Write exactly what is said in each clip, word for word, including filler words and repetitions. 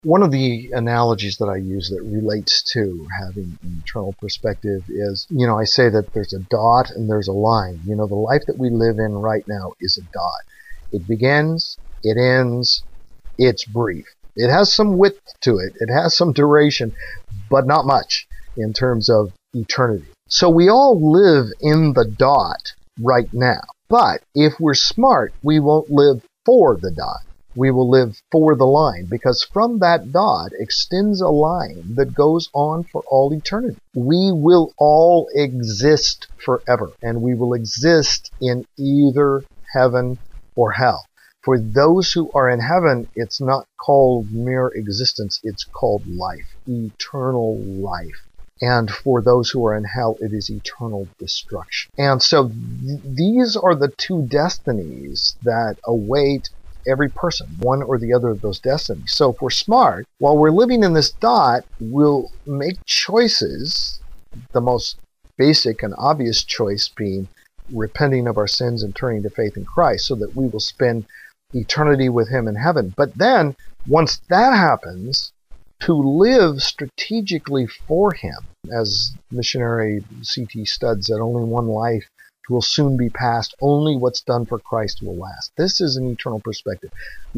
One of the analogies that I use that relates to having an eternal perspective is, you know, I say that there's a dot and there's a line. You know, the life that we live in right now is a dot. It begins, it ends, it's brief. It has some width to it. It has some duration, but not much in terms of eternity. So we all live in the dot right now. But if we're smart, we won't live for the dot. We will live for the line, because from that dot extends a line that goes on for all eternity. We will all exist forever, and we will exist in either heaven or hell. For those who are in heaven, it's not called mere existence, it's called life, eternal life. And for those who are in hell, it is eternal destruction. And so th- these are the two destinies that await every person, one or the other of those destinies. So if we're smart, while we're living in this dot, we'll make choices, the most basic and obvious choice being repenting of our sins and turning to faith in Christ, so that we will spend eternity with Him in heaven. But then, once that happens, to live strategically for Him. As missionary C T Studd said, only one life will soon be past. Only what's done for Christ will last. This is an eternal perspective.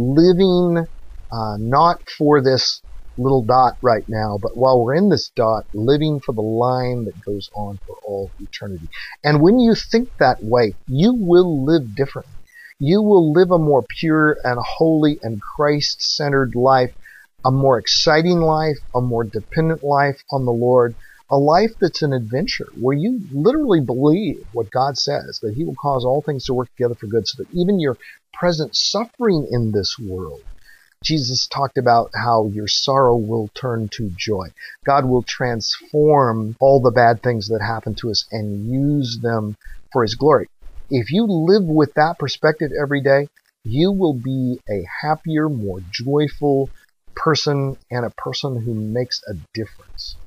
Living uh, not for this little dot right now, but while we're in this dot, living for the line that goes on for all eternity. And when you think that way, you will live differently. You will live a more pure and holy and Christ-centered life, a more exciting life, a more dependent life on the Lord, a life that's an adventure, where you literally believe what God says, that He will cause all things to work together for good, so that even your present suffering in this world, Jesus talked about how your sorrow will turn to joy. God will transform all the bad things that happen to us and use them for His glory. If you live with that perspective every day, you will be a happier, more joyful person, and a person who makes a difference.